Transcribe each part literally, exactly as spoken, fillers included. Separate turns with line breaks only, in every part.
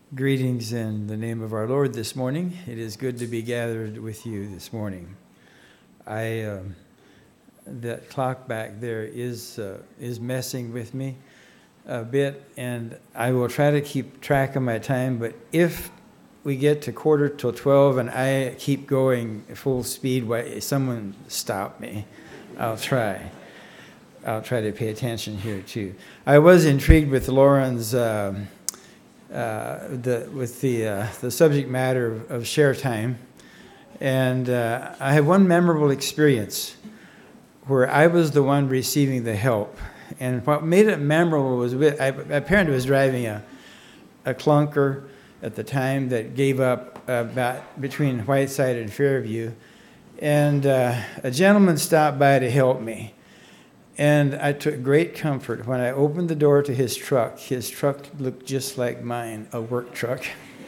Greetings in the name of our Lord this morning. It is good to be gathered with you this morning. I um, that clock back there is uh, is messing with me a bit, and I will try to keep track of my time. But if we get to quarter till twelve and I keep going full speed, why someone stop me? I'll try. I'll try to pay attention here too. I was intrigued with Lauren's. Um, Uh, the, with the uh, the subject matter of, of share time, and uh, I had one memorable experience where I was the one receiving the help, and what made it memorable was with, I, my parent was driving a a clunker at the time that gave up about between Whiteside and Fairview, and uh, a gentleman stopped by to help me. And I took great comfort when I opened the door to his truck. His truck looked just like mine, a work truck.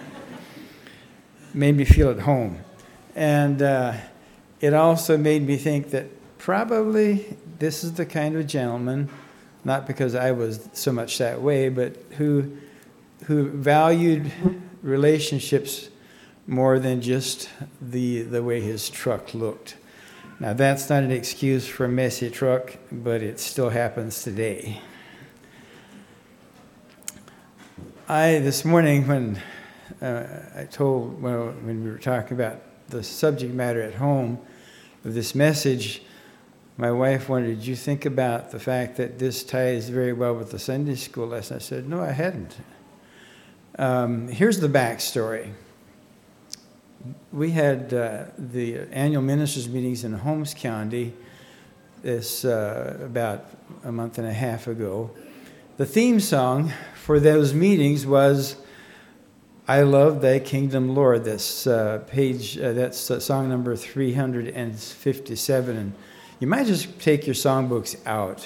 Made me feel at home. And uh, it also made me think that probably this is the kind of gentleman, not because I was so much that way, but who who valued relationships more than just the the way his truck looked. Now, that's not an excuse for a messy truck, but it still happens today. I, this morning, when uh, I told, well, when we were talking about the subject matter at home of this message, my wife wondered, did you think about the fact that this ties very well with the Sunday school lesson? I said, no, I hadn't. Um, here's the backstory. We had uh, the annual ministers' meetings in Holmes County this uh, about a month and a half ago. The theme song for those meetings was "I Love Thy Kingdom, Lord." That's uh, page. Uh, that's uh, song number three hundred fifty-seven. And you might just take your songbooks out.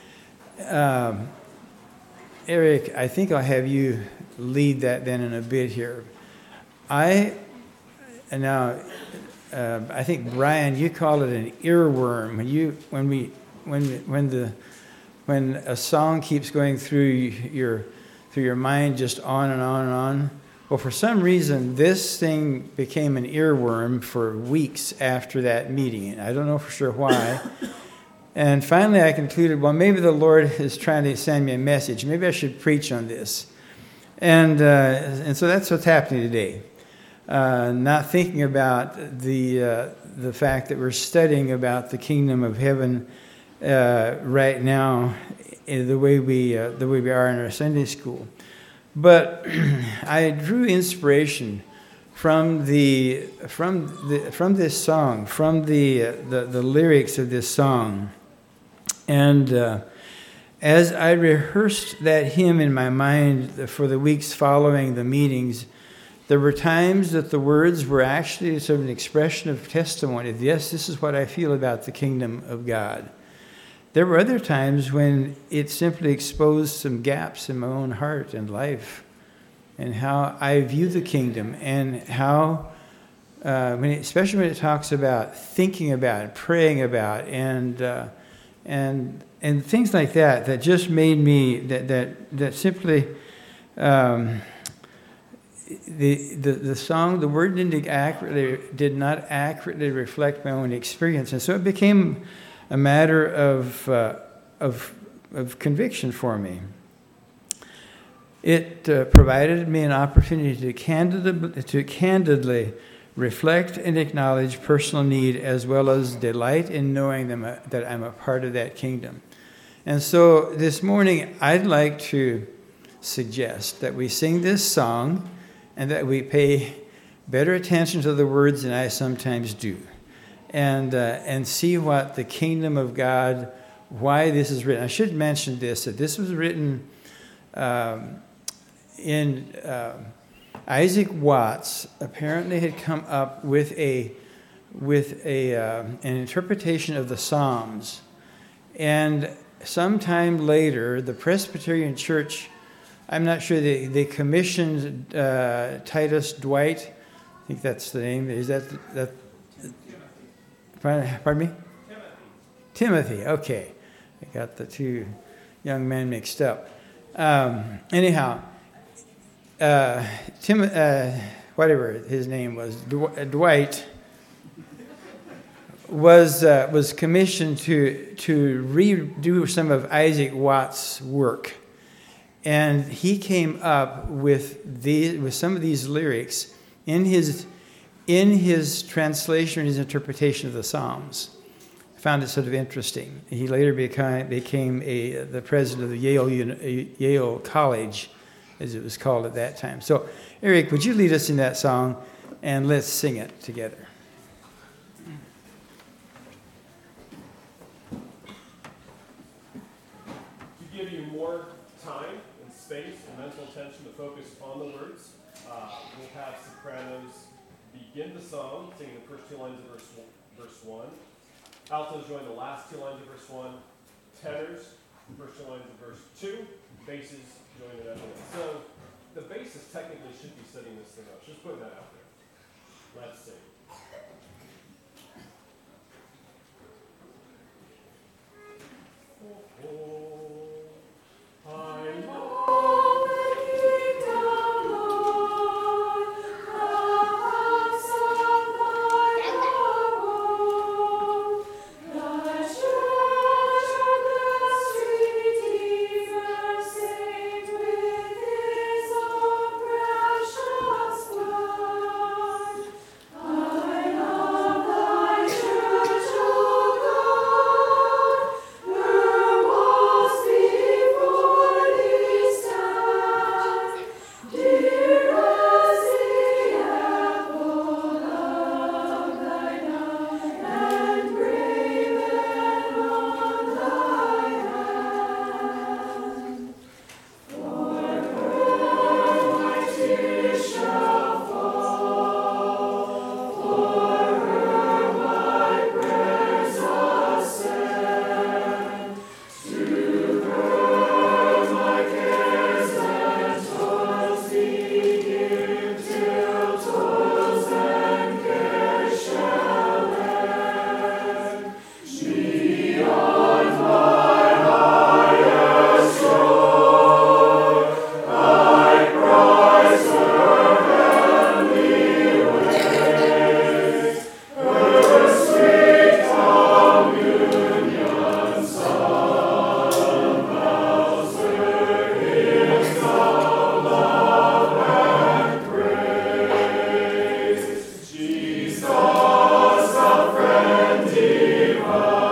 Um, Eric, I think I'll have you lead that then in a bit here. I. And now, uh, I think Brian, you call it an earworm. When you, when we, when when the, when a song keeps going through your, through your mind, just on and on and on. Well, for some reason, this thing became an earworm for weeks after that meeting, and I don't know for sure why. And finally, I concluded, well, maybe the Lord is trying to send me a message. Maybe I should preach on this, and uh, and so that's what's happening today. Uh, not thinking about the uh, the fact that we're studying about the kingdom of heaven uh, right now, in the way we uh, the way we are in our Sunday school, but I drew inspiration from the from the from this song, from the uh, the, the lyrics of this song, and uh, as I rehearsed that hymn in my mind for the weeks following the meetings. There were times that the words were actually sort of an expression of testimony. Yes, this is what I feel about the kingdom of God. There were other times when it simply exposed some gaps in my own heart and life and how I view the kingdom and how, uh, when it, especially when it talks about thinking about, praying about, and uh, and and things like that, that just made me, that, that, that simply... Um, The, the the song, the word didn't accurately did not accurately reflect my own experience, and so it became a matter of uh, of of conviction for me. It uh, provided me an opportunity to candidly to candidly reflect and acknowledge personal need, as well as delight in knowing them, uh, that I'm a part of that kingdom. And so this morning, I'd like to suggest that we sing this song, and that we pay better attention to the words than I sometimes do, and uh, and see what the kingdom of God, why this is written. I should mention this, that this was written um, in uh, Isaac Watts apparently had come up with a with a uh, an interpretation of the Psalms, and sometime later the Presbyterian Church, I'm not sure, they, they commissioned uh, Titus Dwight. I think that's the name. Is that, that pardon me? Timothy. Timothy, okay. I got the two young men mixed up. Um, anyhow, uh, Tim, uh, whatever his name was, Dwight, was uh, was commissioned to to redo some of Isaac Watts' work, and he came up with the with some of these lyrics in his in his translation, his interpretation of the Psalms. I found it sort of interesting. He later became became a the president of the Yale Yale College, as it was called at that time. So, Eric, would you lead us in that song, and let's sing it together.
Give you more time and space and mental attention to focus on the words. Uh, we'll have sopranos begin the song, singing the first two lines of verse one, verse one. Altos join the last two lines of verse one. Tenors, first two lines of verse two. Basses join it at the end. So the basses technically should be setting this thing up. Just putting that out there. Let's sing. Oh, oh. I love the kingdom, Lord, the house of thy abode, the church of the sweet Redeemer, saved with his own precious blood. I love thy church, O God, her walls before thee stand, dear as the apple of thine eye, and graven on thy hand. For her my tears shall fall, for her my prayers ascend. To her my cares and toils begin, till toils and cares shall end. She on my highest shore, I prize her heavenly ways, her sweet communion song vows her hymns of love and praise. Jesus, the friend divine,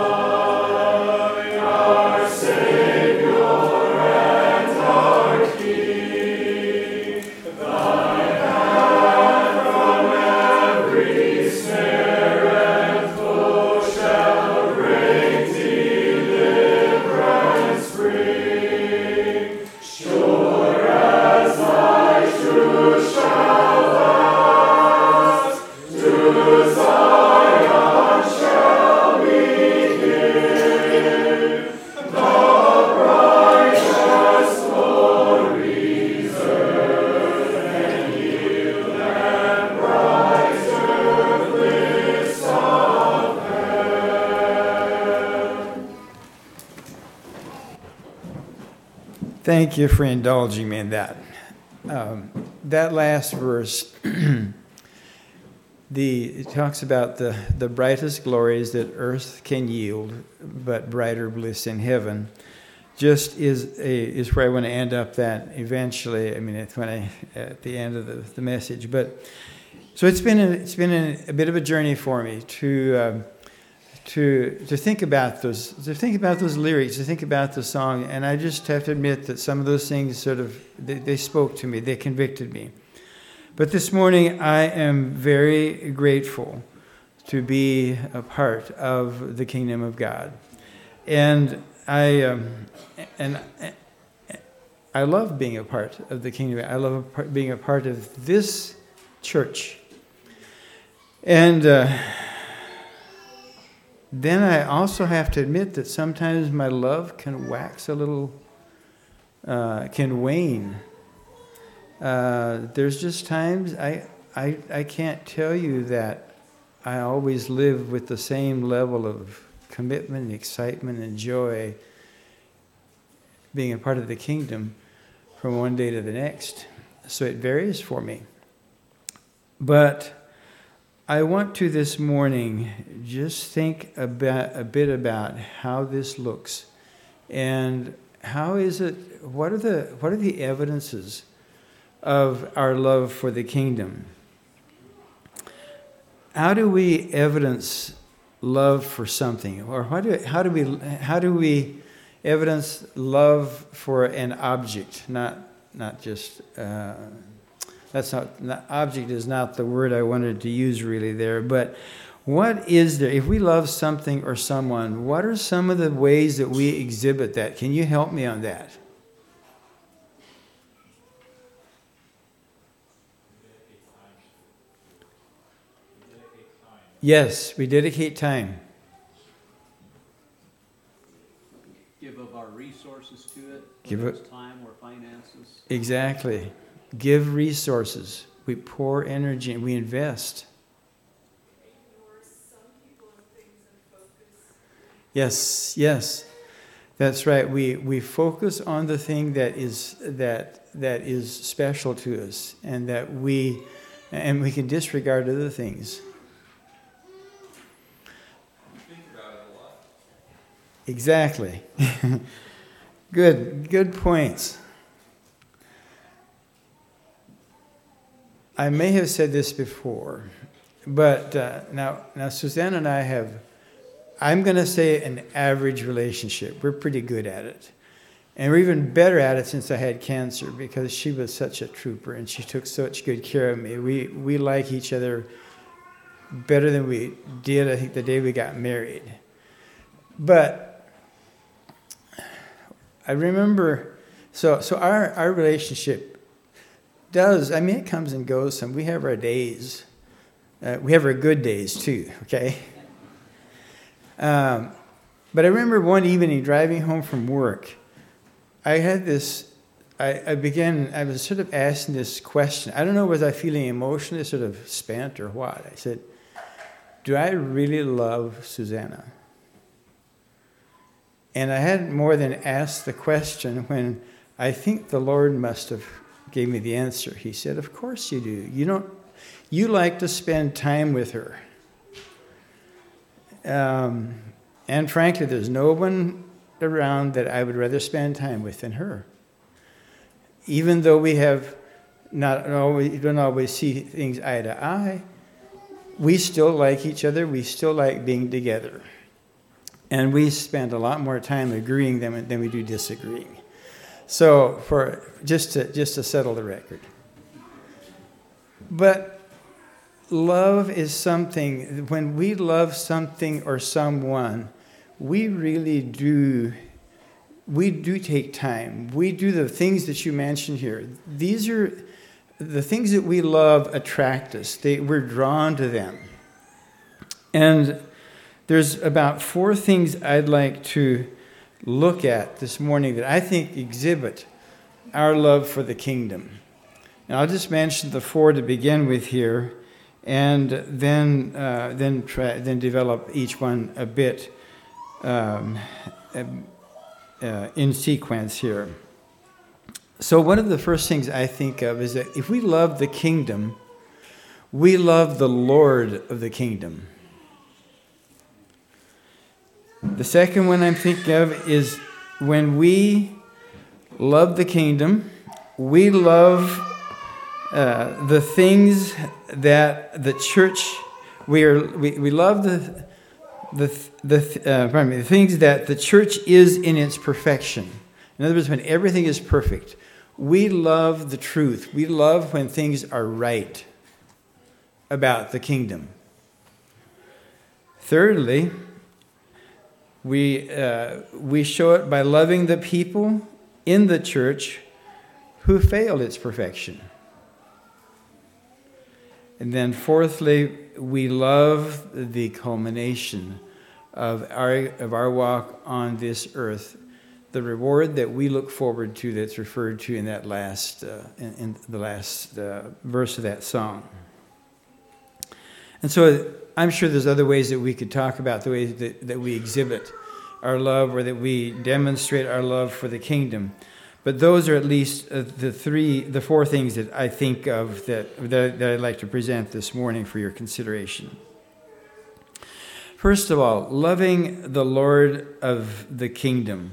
our Savior and our King, thy hand from every snare and foe shall bring deliverance bring. Sure as thy truth shall last, to Zion shall we give the brightest glories, earth and yield, and brighter bliss of heaven.
Thank you for indulging me in that. Um, that last verse, the it talks about the, the brightest glories that earth can yield, but brighter bliss in heaven. Just is a, is where I want to end up that eventually. I mean, it's when I at the end of the, the message. But so it's been a, it's been a, a bit of a journey for me to. Um, to to think about those to think about those lyrics, to think about the song, and I just have to admit that some of those things sort of they, they spoke to me, they convicted me. But this morning I am very grateful to be a part of the kingdom of God, and I um, and I love being a part of the kingdom. I love being a part of this church, and. Uh, Then I also have to admit that sometimes my love can wax a little, uh, can wane. Uh, there's just times I, I I can't tell you that I always live with the same level of commitment, excitement, and joy being a part of the kingdom from one day to the next. so it varies for me. But I want to this morning just think about a bit about how this looks, and how is it, what are the what are the evidences of our love for the kingdom? How do we evidence love for something, or how do how do we how do we evidence love for an object? Not not just uh, that's not, not object is not the word I wanted to use really there. But what is there if we love something or someone? What are some of the ways that we exhibit that? Can you help me on that? Yes, we dedicate time.
Give of our resources to it.
Give
whether
it-
it's time or finances.
Exactly. Give resources. We pour energy and we invest.
Ignore some people and things and focus.
Yes, yes. That's right. We we focus on the thing that is that that is special to us, and that we and we can disregard other things. Exactly. Good, good points. I may have said this before, but uh, now, now Suzanne and I have, I'm going to say an average relationship. We're pretty good at it. And we're even better at it since I had cancer, because she was such a trooper and she took such good care of me. We, we like each other better than we did, I think, the day we got married. But I remember, so so our, our relationship does, I mean, it comes and goes some. We have our days. Uh, we have our good days too, okay? Um, but I remember one evening driving home from work, I had this, I, I began, I was sort of asking this question. I don't know, was I feeling emotionally sort of spent or what? I said, do I really love Susanna? And I hadn't more than asked the question when I think the Lord must have gave me the answer. He said, of course you do. You don't, you like to spend time with her. Um, and frankly, there's no one around that I would rather spend time with than her. Even though we have not always, don't always see things eye to eye, we still like each other. We still like being together. And we spend a lot more time agreeing than, than we do disagreeing. So for just to just to settle the record. But love is something, when we love something or someone, we really do we do take time. We do the things that you mentioned here. These are the things that we love attract us. They, we're drawn to them. And there's about four things I'd like to look at this morning that I think exhibit our love for the kingdom. And I'll just mention the four to begin with here, and then uh, then try, then develop each one a bit um, uh, in sequence here. So one of the first things I think of is that if we love the kingdom, we love the Lord of the kingdom. The second one I'm thinking of is when we love the kingdom, we love uh, the things that the church, we are we, we love the the the uh, pardon me, the things that the church is in its perfection. In other words, when everything is perfect, we love the truth. We love when things are right about the kingdom. Thirdly, We uh, we show it by loving the people in the church who failed its perfection. And then fourthly, we love the culmination of our of our walk on this earth, the reward that we look forward to that's referred to in that last uh, in, in the last uh, verse of that song. And so I'm sure there's other ways that we could talk about the ways that, that we exhibit our love or that we demonstrate our love for the kingdom. But those are at least uh, the three, the four things that I think of that, that, that I'd like to present this morning for your consideration. First of all, loving the Lord of the kingdom.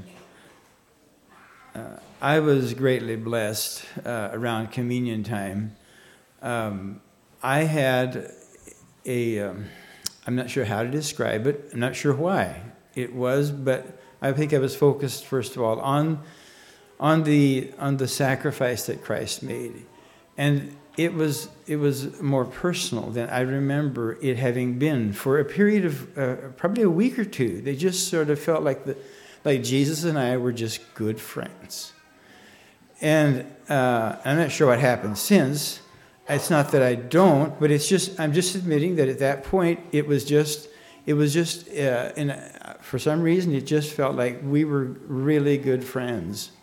Uh, I was greatly blessed uh, around communion time. Um, I had a, um, I'm not sure how to describe it. I'm not sure why it was, but I think I was focused, first of all, on on the on the sacrifice that Christ made. And it was it was more personal than I remember it having been for a period of uh, probably a week or two. They just sort of felt like the like Jesus and I were just good friends. And uh, I'm not sure what happened since. It's not that I don't, but it's just I'm just admitting that at that point it was just it was just uh, and uh, for some reason it just felt like we were really good friends.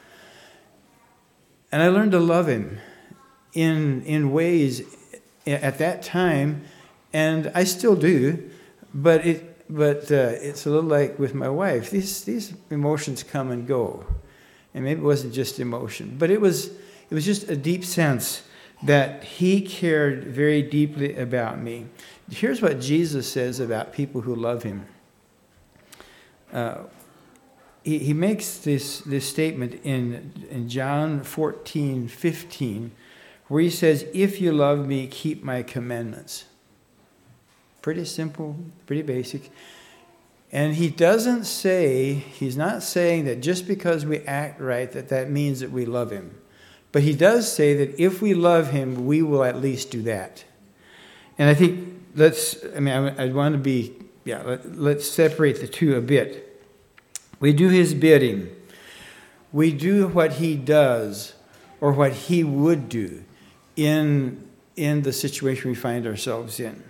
And I learned to love him in in ways at that time, and I still do, but it but uh, it's a little like with my wife. These these emotions come and go, and maybe it wasn't just emotion, but it was it was just a deep sense that he cared very deeply about me. Here's what Jesus says about people who love him. Uh, he, he makes this this statement in in John fourteen fifteen. Where he says, if you love me, keep my commandments. Pretty simple, pretty basic. And he doesn't say, he's not saying that just because we act right, that that means that we love him. But he does say that if we love him, we will at least do that. And I think, let's, I mean, I, I want to be, yeah, let, let's separate the two a bit. We do his bidding. We do what he does or what he would do in in the situation we find ourselves in.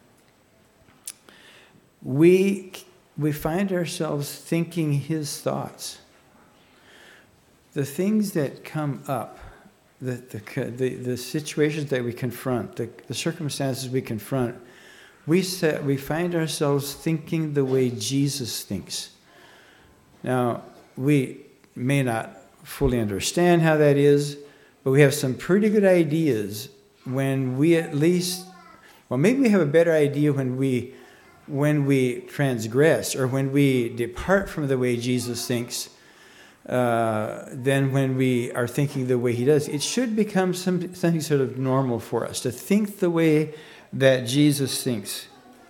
We we find ourselves thinking his thoughts. The things that come up, the the the, the situations that we confront, the, the circumstances we confront, we set, we find ourselves thinking the way Jesus thinks. Now, we may not fully understand how that is, but we have some pretty good ideas when we at least, well, maybe we have a better idea when we when we transgress or when we depart from the way Jesus thinks uh, than when we are thinking the way he does. It should become some, something sort of normal for us to think the way that Jesus thinks.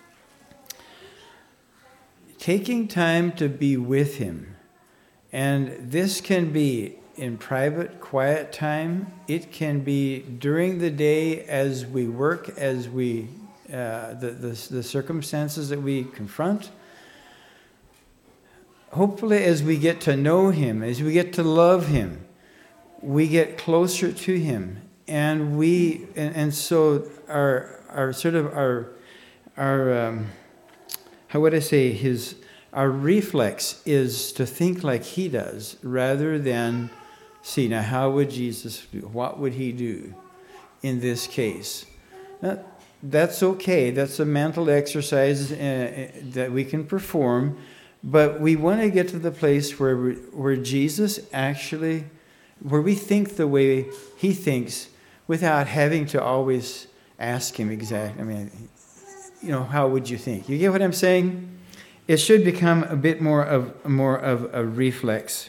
Taking time to be with him, and this can be in private, quiet time. It can be during the day as we work, as we uh, the, the the circumstances that we confront. Hopefully, as we get to know him, as we get to love him, we get closer to him, and we and, and so our our sort of our our um, how would I say his our reflex is to think like he does rather than see, now how would Jesus do? What would he do in this case? That, that's okay. That's a mental exercise uh, that we can perform. But we want to get to the place where we, where Jesus actually, where we think the way he thinks without having to always ask him exactly. I mean, you know, how would you think? You get what I'm saying? It should become a bit more of more of a reflex.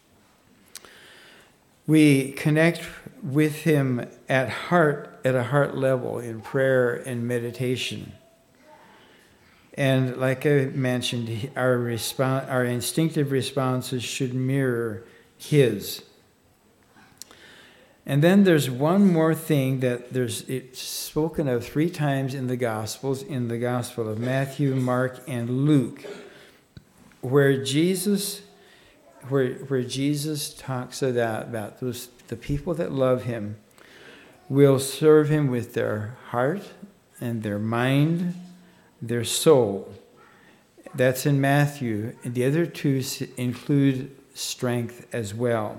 We connect with him at heart, at a heart level, in prayer and meditation. And like I mentioned, our response, our instinctive responses should mirror his. And then there's one more thing that there's it's spoken of three times in the Gospels, in the Gospel of Matthew, Mark, and Luke, where Jesus Where, where Jesus talks about, about those the people that love him will serve him with their heart and their mind, their soul. That's in Matthew. And the other two include strength as well.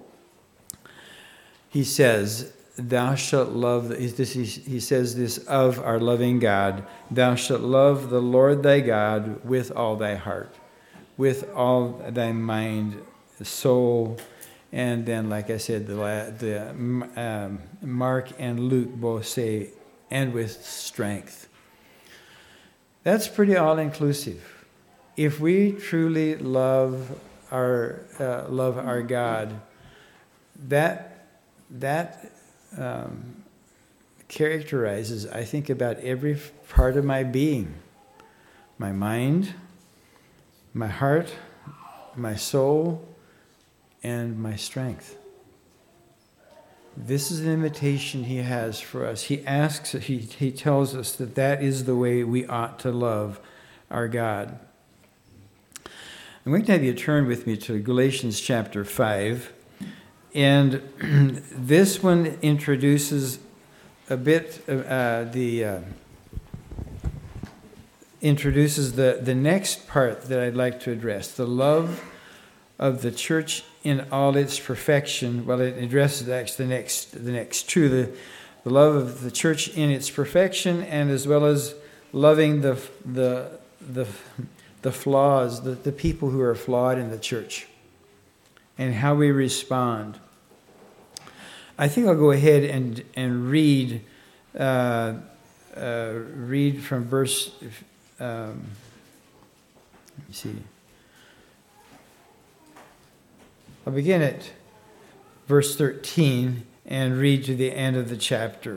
He says, thou shalt love, he says this of our loving God, thou shalt love the Lord thy God with all thy heart, with all thy mind, soul, And then, like I said, the, la- the um, Mark and Luke both say, and with strength. That's pretty all-inclusive. If we truly love our uh, love our God, that that um, characterizes, I think, about every part of my being, my mind, my heart, my soul, and my strength. This is an invitation he has for us. He asks, he, he tells us that that is the way we ought to love our God. I'm going to have you turn with me to Galatians chapter five. And this one introduces a bit of uh, the... Uh, introduces the, the next part that I'd like to address, the love of the church in all its perfection. Well, it addresses actually the next the next two, the, the love of the church in its perfection, and as well as loving the the the, the flaws, the, the people who are flawed in the church, and how we respond. I think I'll go ahead and and read uh, uh, read from verse. Um, let me see. I'll begin at verse thirteen and read to the end of the chapter.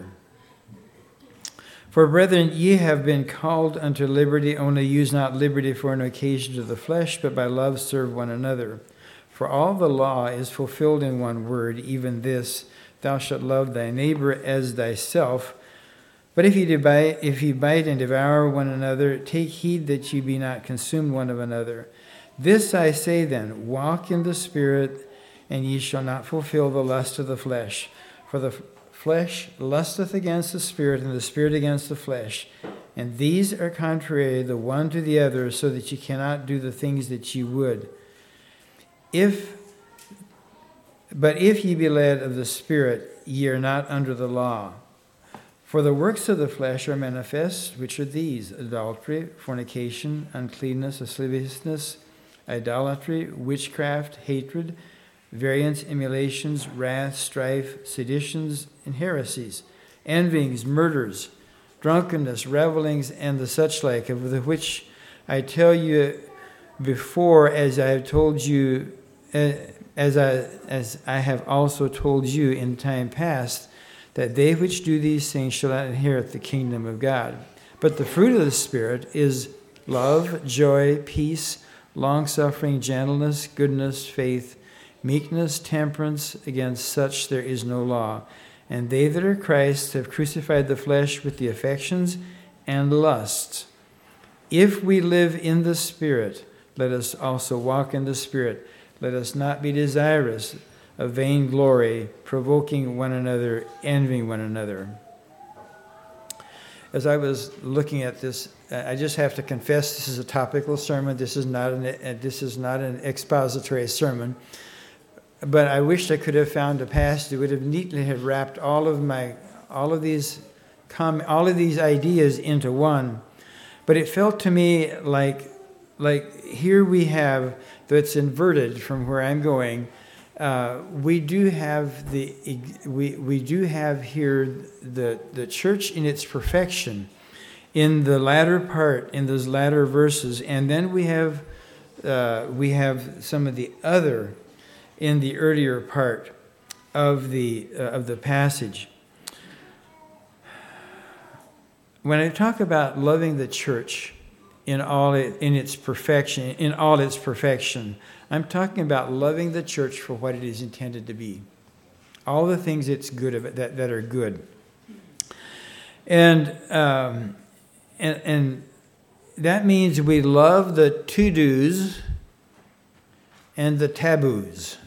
For brethren, ye have been called unto liberty, only use not liberty for an occasion to the flesh, but by love serve one another. For all the law is fulfilled in one word, even this, thou shalt love thy neighbor as thyself. But if ye bite, if ye bite and devour one another, take heed that ye be not consumed one of another. This I say then, walk in the Spirit, and ye shall not fulfill the lust of the flesh. For the flesh lusteth against the Spirit, and the Spirit against the flesh. And these are contrary the one to the other, so that ye cannot do the things that ye would. If, but if ye be led of the Spirit, ye are not under the law. For the works of the flesh are manifest, which are these: adultery, fornication, uncleanness, lasciviousness, idolatry, witchcraft, hatred, variance, emulations, wrath, strife, seditions, and heresies, envyings, murders, drunkenness, revellings, and the such like, of the which I tell you before, as I have told you, uh, as I as I have also told you in time past, that they which do these things shall not inherit the kingdom of God. But the fruit of the Spirit is love, joy, peace, long-suffering, gentleness, goodness, faith, meekness, temperance. Against such there is no law. And they that are Christ have crucified the flesh with the affections and lusts. If we live in the Spirit, let us also walk in the Spirit. Let us not be desirous of vain glory, provoking one another, envying one another. As I was looking at this, I just have to confess this is a topical sermon. This is not an this is not an expository sermon. But I wished I could have found a passage that would have neatly have wrapped all of my all of these com, all of these ideas into one. But it felt to me like like here we have, though it's inverted from where I'm going. Uh, we do have the we we do have here the the church in its perfection in the latter part, in those latter verses, and then we have uh, we have some of the other in the earlier part of the uh, of the passage. When I talk about loving the church in all it, in its perfection, in all its perfection, I'm talking about loving the church for what it is intended to be. All the things it's good of it, that, that are good. And, um, and and that means we love the to-dos and the taboos.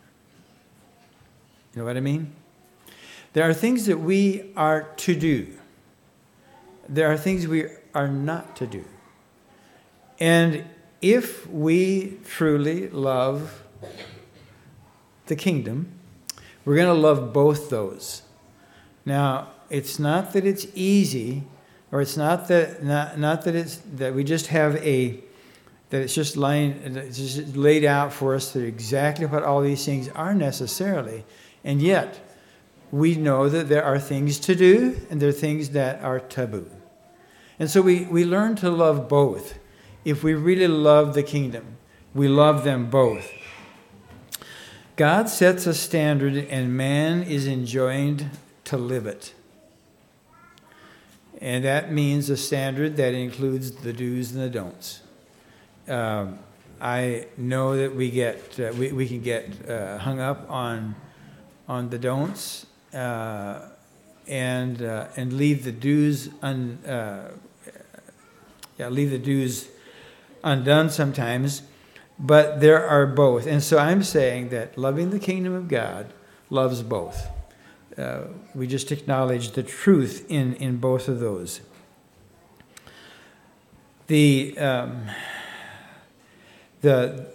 You know what I mean? There are things that we are to do. There are things we are not to do. And if we truly love the kingdom, we're going to love both those. Now, it's not that it's easy, or it's not that not, not that it's that we just have a that it's just lying, it's just laid out for us that exactly what all these things are necessarily. And yet, we know that there are things to do and there are things that are taboo. And so we, we learn to love both. If we really love the kingdom, we love them both. God sets a standard and man is enjoined to live it. And that means a standard that includes the do's and the don'ts. Um, I know that we get uh, we, we can get uh, hung up on on the don'ts uh, and uh, and leave the do's un, uh, yeah leave the do's undone sometimes, but there are both. And so I'm saying that loving the kingdom of God loves both. Uh, we just acknowledge the truth in, in both of those. The um, the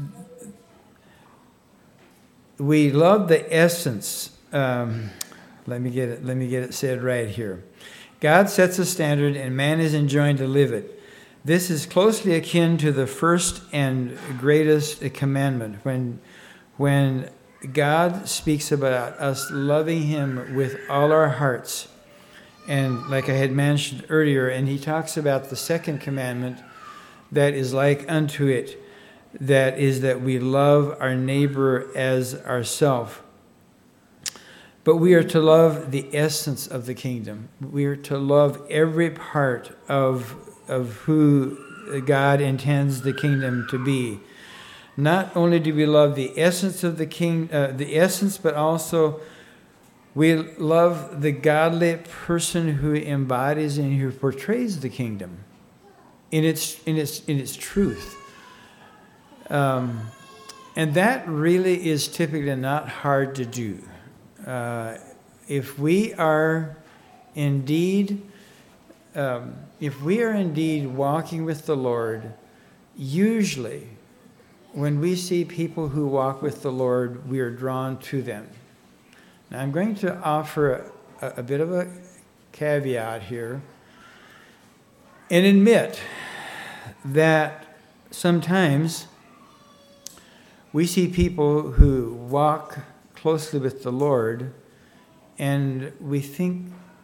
we love the essence. Um, let me get it. Let me get it said right here. God sets a standard, and man is enjoined to live it. This is closely akin to the first and greatest commandment, when when God speaks about us loving him with all our hearts. And like I had mentioned earlier, and he talks about the second commandment that is like unto it, that is that we love our neighbor as ourself. But we are to love the essence of the kingdom. We are to love every part of of who God intends the kingdom to be. Not only do we love the essence of the king, uh, the essence, but also we love the godly person who embodies and who portrays the kingdom in its in its in its truth. Um, and that really is typically not hard to do. Uh, if we are indeed Um, if we are indeed walking with the Lord, usually when we see people who walk with the Lord, we are drawn to them. Now, I'm going to offer a, a bit of a caveat here and admit that sometimes we see people who walk closely with the Lord and we think,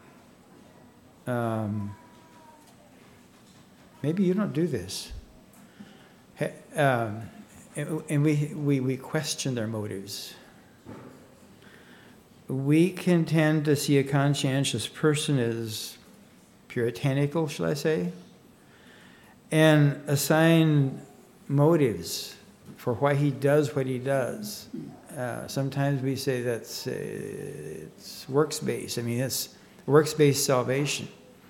Um, maybe you don't do this. Um, and and we, we, we question their motives. We can tend to see a conscientious person as puritanical, shall I say, and assign motives for why he does what he does. Uh, sometimes we say that's uh, it's works-based. I mean, it's works-based salvation.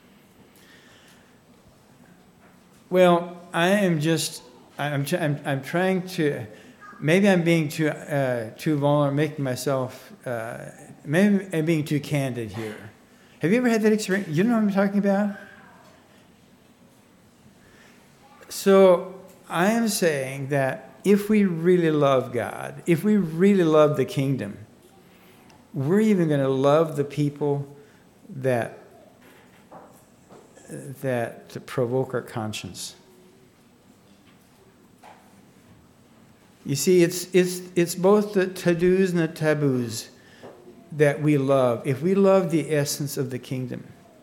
Well, I am just, I'm, I'm, I'm trying to, maybe I'm being too, uh, too vulnerable, making myself, uh, maybe I'm being too candid here. Have you ever had that experience? You know what I'm talking about? So I am saying that if we really love God, if we really love the kingdom, we're even going to love the people that that provoke our conscience. You see, it's it's it's both the to-dos and the taboos that we love. If we love the essence of the kingdom.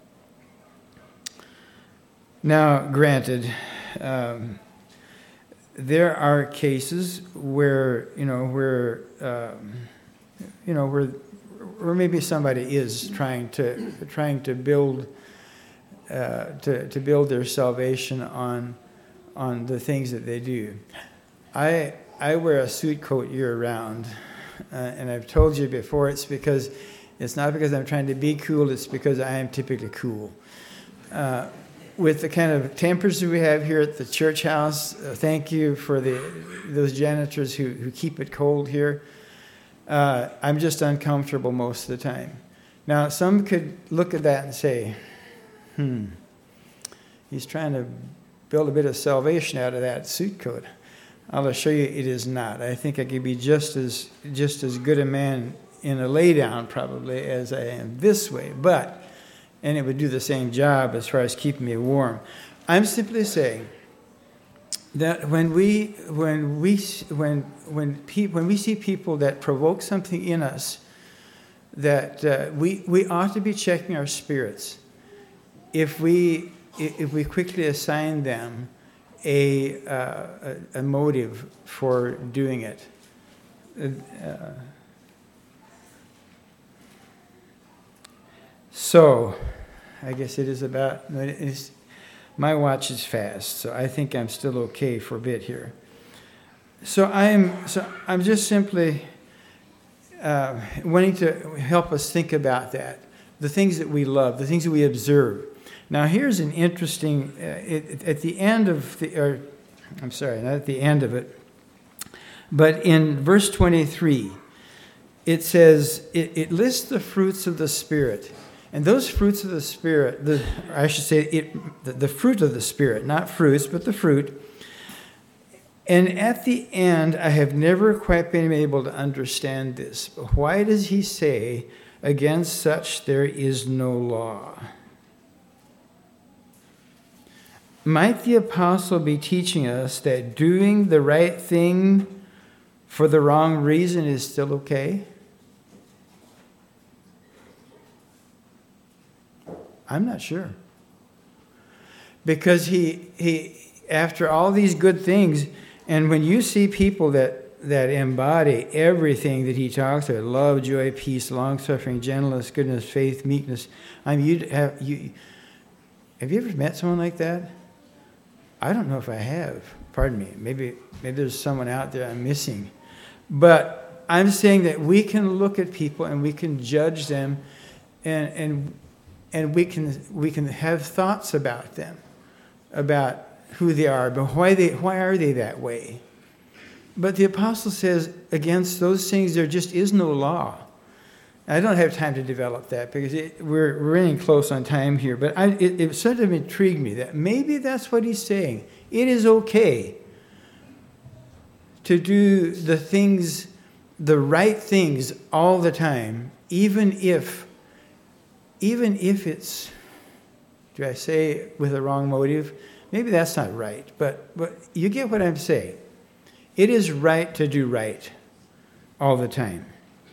Now, granted, um, there are cases where you know where um, you know where. Or maybe somebody is trying to trying to build uh, to to build their salvation on on the things that they do. I I wear a suit coat year round, uh, and I've told you before. It's because it's not because I'm trying to be cool. It's because I am typically cool. Uh, with the kind of tempers we have here at the church house, uh, thank you for the those janitors who who keep it cold here. Uh, I'm just uncomfortable most of the time. Now, some could look at that and say, hmm, he's trying to build a bit of salvation out of that suit coat. I'll assure you it is not. I think I could be just as just as good a man in a lay down probably as I am this way, but, and it would do the same job as far as keeping me warm. I'm simply saying that when we when we when when pe- when we see people that provoke something in us, that uh, we we ought to be checking our spirits. If we if we quickly assign them a uh, a, a motive for doing it. Uh, so, I guess it is about. It's, my watch is fast, so I think I'm still okay for a bit here. So I'm so I'm just simply uh, wanting to help us think about that, the things that we love, the things that we observe. Now, here's an interesting. Uh, it, at the end of the, or I'm sorry, not at the end of it, but in verse twenty-three, it says it, it lists the fruits of the Spirit. And those fruits of the Spirit, the, I should say it, the, the fruit of the Spirit, not fruits, but the fruit. And at the end, I have never quite been able to understand this. But why does he say, against such there is no law? Might the apostle be teaching us that doing the right thing for the wrong reason is still okay? I'm not sure. Because he, he, after all these good things, and when you see people that, that embody everything that he talks about, love, joy, peace, long-suffering, gentleness, goodness, faith, meekness, I mean, you have, you, have you ever met someone like that? I don't know if I have. Pardon me. Maybe, maybe there's someone out there I'm missing. But I'm saying that we can look at people and we can judge them, and, and And we can we can have thoughts about them, about who they are, but why they why are they that way? But the apostle says against those things there just is no law. I don't have time to develop that because it, we're we're running close on time here. But I, it, it sort of intrigued me that maybe that's what he's saying. It is okay to do the things, the right things all the time, even if. Even if it's, do I say with a wrong motive? Maybe that's not right, but, but you get what I'm saying. It is right to do right all the time.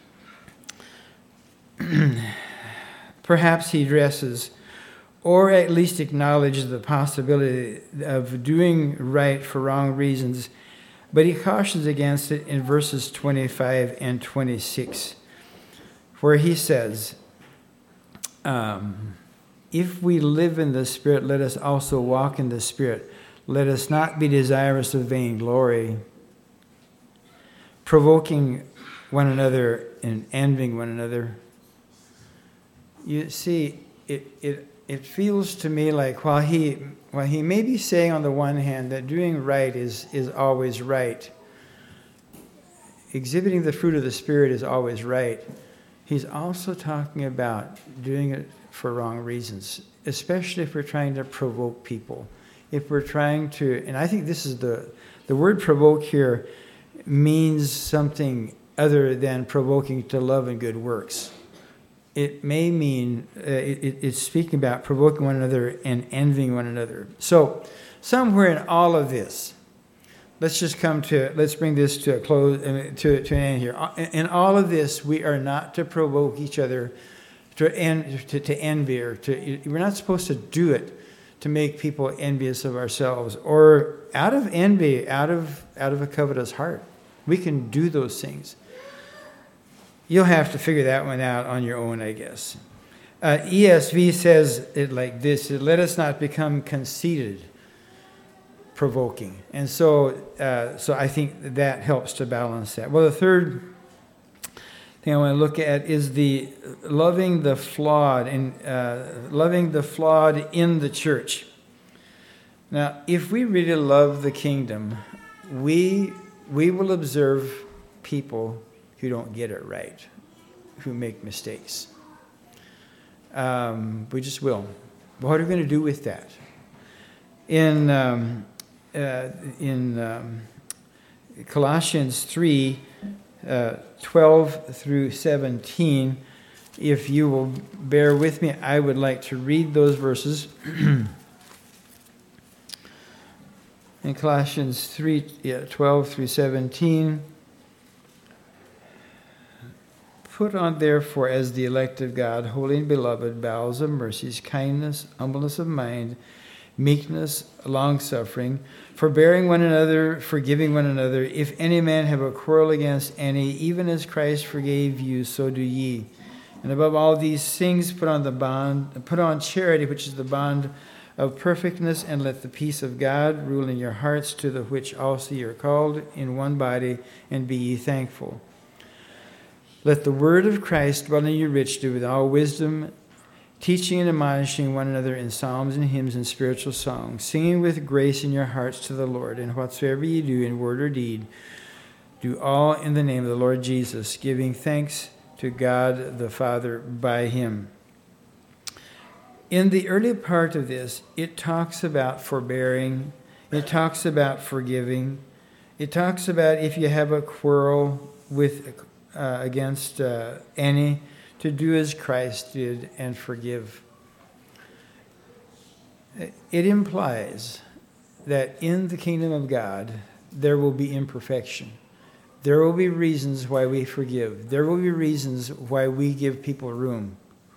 Perhaps he addresses, or at least acknowledges the possibility of doing right for wrong reasons, but he cautions against it in verses twenty-five and twenty-six, where he says, Um, if we live in the Spirit, let us also walk in the Spirit. Let us not be desirous of vainglory, provoking one another and envying one another. You see, it it it feels to me like while he while he may be saying on the one hand that doing right is is always right, exhibiting the fruit of the Spirit is always right. He's also talking about doing it for wrong reasons, especially if we're trying to provoke people. If we're trying to, and I think this is the, the word provoke here means something other than provoking to love and good works. It may mean, uh, it, it's speaking about provoking one another and envying one another. So somewhere in all of this, let's just come to, let's bring this to a close, uh, to, to an end here. In all of this, we are not to provoke each other to, en- to, to envy, or to, we're not supposed to do it to make people envious of ourselves, or out of envy, out of, out of a covetous heart. We can do those things. You'll have to figure that one out on your own, I guess. Uh, E S V says it like this: let us not become conceited, provoking. And so uh, so I think that helps to balance that. Well, the third thing I want to look at is the loving the flawed, and uh, loving the flawed in the church. Now, if we really love the kingdom, we we will observe people who don't get it right, who make mistakes. Um, we just will. What are we going to do with that? In um, uh, in um, Colossians three, uh, twelve through seventeen, if you will bear with me, I would like to read those verses. In Colossians three, yeah, twelve through seventeen, put on therefore as the elect of God, holy and beloved, bowels of mercies, kindness, humbleness of mind, meekness, long-suffering, forbearing one another, forgiving one another. If any man have a quarrel against any, even as Christ forgave you, so do ye. And above all these things, put on the bond, put on charity, which is the bond of perfectness, and let the peace of God rule in your hearts, to the which also ye are called in one body, and be ye thankful. Let the word of Christ dwell in you richly with all wisdom, teaching and admonishing one another in psalms and hymns and spiritual songs, singing with grace in your hearts to the Lord. And whatsoever ye do in word or deed, do all in the name of the Lord Jesus, giving thanks to God the Father by him. In the early part of this, it talks about forbearing. It talks about forgiving. It talks about if you have a quarrel with uh, against uh, any, to do as Christ did and forgive. It implies that in the kingdom of God, there will be imperfection. There will be reasons why we forgive. There will be reasons why we give people room.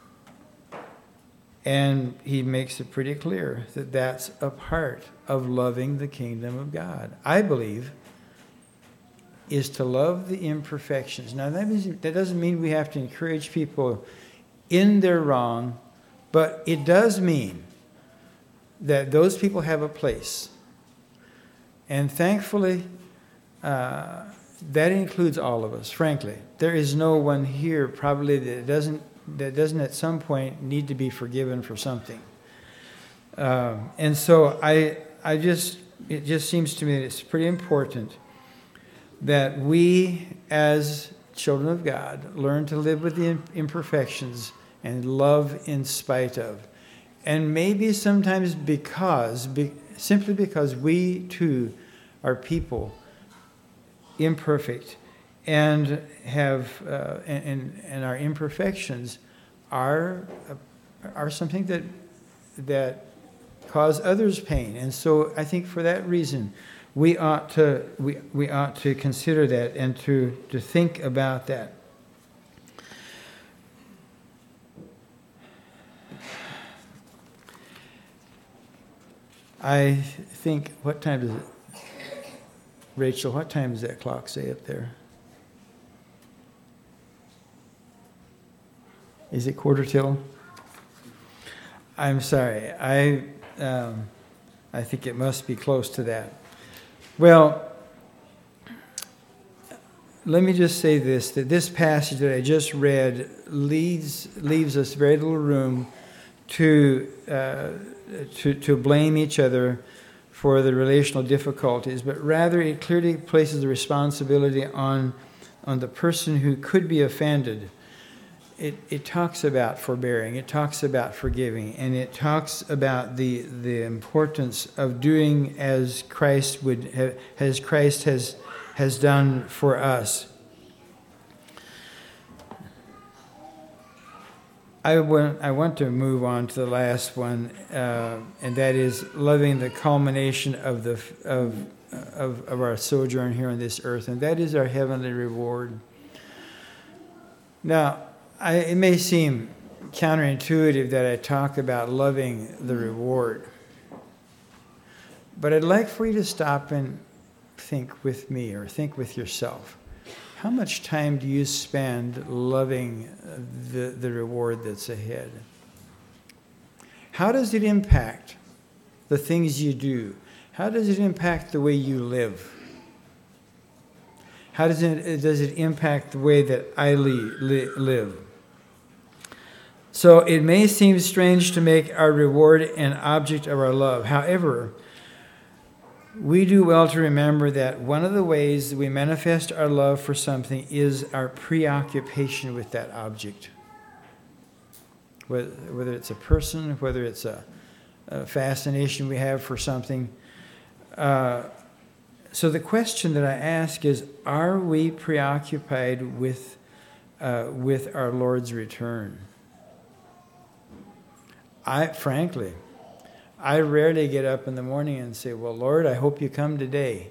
And he makes it pretty clear that that's a part of loving the kingdom of God. I believe is to love the imperfections. Now, that, means, that doesn't mean we have to encourage people in their wrong, but it does mean that those people have a place. And thankfully, uh, that includes all of us, frankly. There is no one here probably that doesn't, that doesn't at some point need to be forgiven for something. Uh, and so I, I just, it just seems to me that it's pretty important that we, as children of God, learn to live with the imperfections and love in spite of. And maybe sometimes because, be, simply because we too are people, imperfect, and have uh, and, and our imperfections are are something that that cause others pain. And so I think for that reason, we ought to we, we ought to consider that and to, to think about that. I think, what time is it? Rachel, what time does that clock say up there? Is it quarter till? I'm sorry. I um, I think it must be close to that. Well, let me just say this, that this passage that I just read leaves, leaves us very little room to, uh, to, to blame each other for the relational difficulties, but rather it clearly places the responsibility on, on the person who could be offended. It, it talks about forbearing, it talks about forgiving, and it talks about the the importance of doing as Christ would have, as Christ has has done for us. I want I want to move on to the last one, uh, and that is loving the culmination of the of of of our sojourn here on this earth, and that is our heavenly reward. Now, I, it may seem counterintuitive that I talk about loving the reward, but I'd like for you to stop and think with me, or think with yourself. How much time do you spend loving the, the reward that's ahead? How does it impact the things you do? How does it impact the way you live? How does it, does it impact the way that I live? So it may seem strange to make our reward an object of our love. However, we do well to remember that one of the ways that we manifest our love for something is our preoccupation with that object. Whether, whether it's a person, whether it's a, a fascination we have for something. Uh, so the question that I ask is, are we preoccupied with, uh, with our Lord's return? I, frankly, I rarely get up in the morning and say, well, Lord, I hope you come today.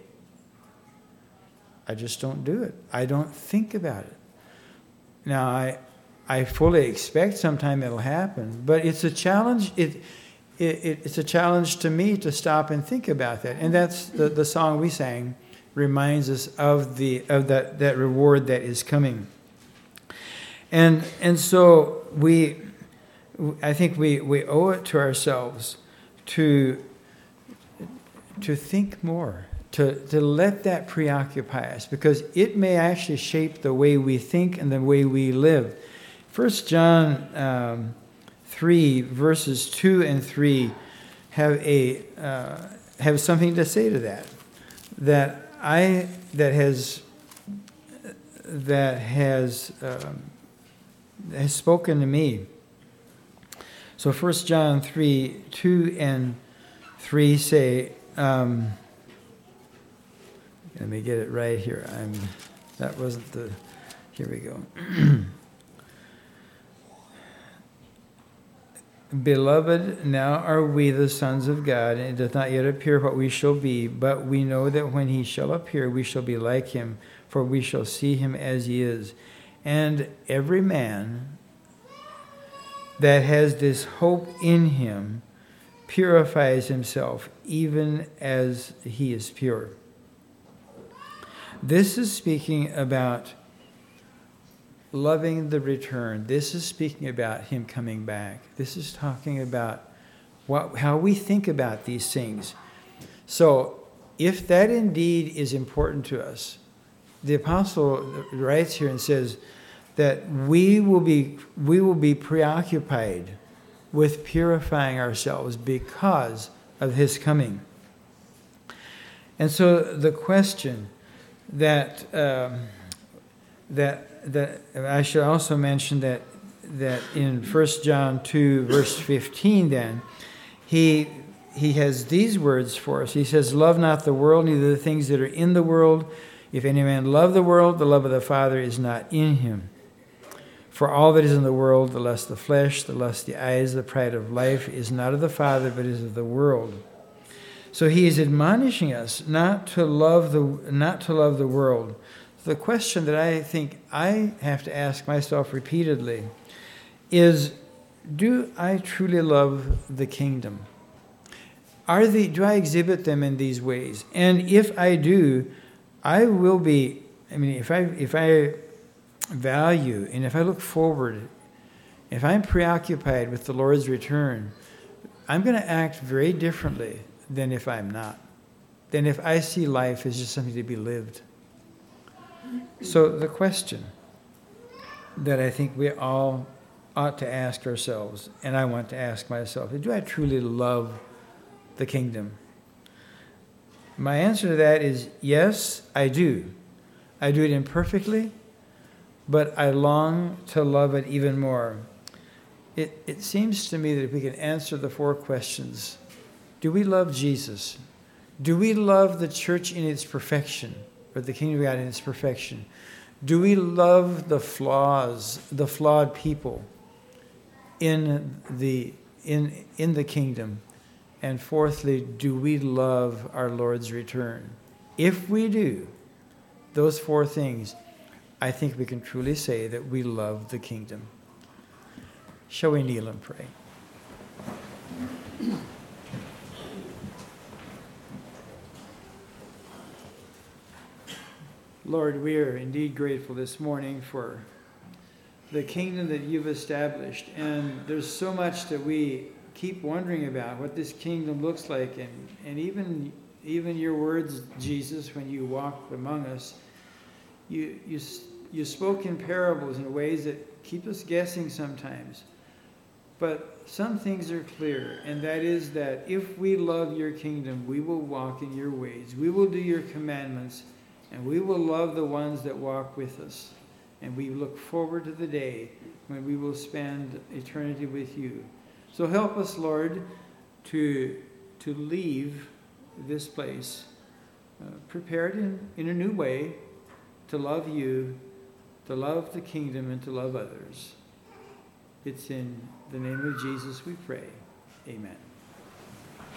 I just don't do it. I don't think about it. Now, I I fully expect sometime it'll happen, but it's a challenge. It, it it's a challenge to me to stop and think about that. And that's the, the song we sang reminds us of the of that, that reward that is coming. And and so we I think we, we owe it to ourselves to to think more. To, to let that preoccupy us, because it may actually shape the way we think and the way we live. First John um, three, verses two and three have a uh, have something to say to that. That I that has that has um, has spoken to me. So First John three, two and three say. Um, Let me get it right here. I'm. That wasn't the. Here we go. Beloved, now are we the sons of God, and it doth not yet appear what we shall be, but we know that when he shall appear, we shall be like him, for we shall see him as he is. And every man that has this hope in him purifies himself, even as he is pure. This is speaking about loving the return. This is speaking about him coming back. This is talking about what, how we think about these things. So if that indeed is important to us, the apostle writes here and says that we will be, we will be preoccupied with purifying ourselves because of his coming. And so the question that um, that that I should also mention that that in First John two verse fifteen, then he he has these words for us. He says, "Love not the world, neither the things that are in the world. If any man love the world, the love of the Father is not in him. For all that is in the world, the lust of the flesh, the lust of the eyes, the pride of life, is not of the Father, but is of the world." So he is admonishing us not to love the not to love the world. The question that I think I have to ask myself repeatedly is, do I truly love the kingdom? Are the do I exhibit them in these ways? And if I do, I will be. I mean, if I if I value and if I look forward, if I'm preoccupied with the Lord's return, I'm going to act very differently than if I'm not, than if I see life as just something to be lived. So the question that I think we all ought to ask ourselves, and I want to ask myself, is, do I truly love the kingdom? My answer to that is yes, I do. I do it imperfectly, but I long to love it even more. It, it seems to me that if we can answer the four questions, do we love Jesus? Do we love the church in its perfection, or the kingdom of God in its perfection? Do we love the flaws, the flawed people in the in in the kingdom? And fourthly, do we love our Lord's return? If we do those four things, I think we can truly say that we love the kingdom. Shall we kneel and pray? Lord, we are indeed grateful this morning for the kingdom that you've established. And there's so much that we keep wondering about, what this kingdom looks like. And, and even, even your words, Jesus, when you walked among us, you, you, you spoke in parables in ways that keep us guessing sometimes. But some things are clear, and that is that if we love your kingdom, we will walk in your ways. We will do your commandments. And we will love the ones that walk with us. And we look forward to the day when we will spend eternity with you. So help us, Lord, to, to leave this place uh, prepared in, in a new way to love you, to love the kingdom, and to love others. It's in the name of Jesus we pray. Amen.